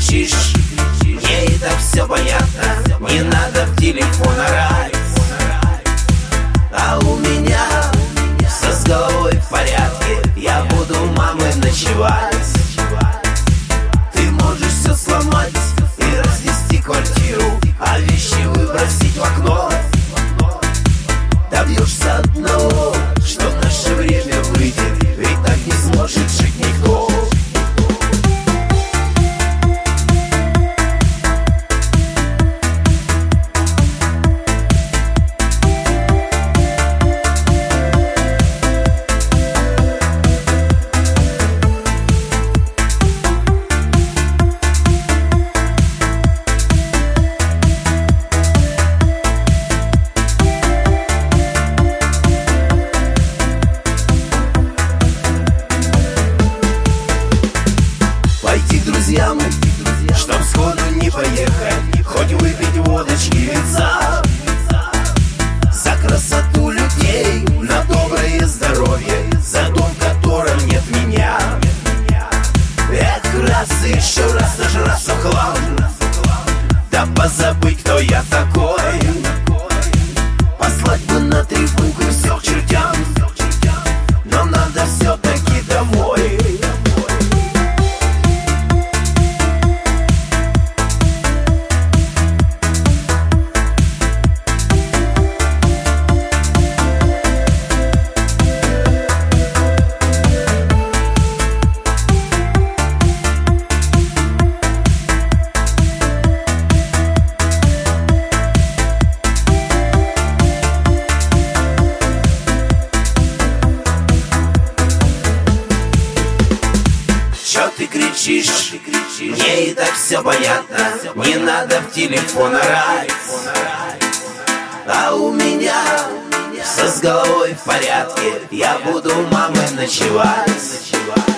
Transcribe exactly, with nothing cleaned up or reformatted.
кричишь, мне и так все понятно. Не надо в телефон орать. А у меня все с головой в порядке. Я буду у мамы ночевать. Ты можешь все сломать и разнести квартиру, а вещи выбросить в окно. Добьешься одного, что наше время выйдет, ведь так не сможет жить никто. Чтоб сходу не поехать, хоть выпить водочки винца. За красоту людей, на доброе здоровье, за дом, в котором нет меня. Эх, раз и еще раз нажраться в хлам, да позабыть, кто я такой. Послать бы на трибунку и все к чертям, но надо все-таки домой. Чё ты кричишь? Мне и так все понятно. Не надо в телефон орать. А у меня все с головой в порядке. Я буду у мамы ночевать.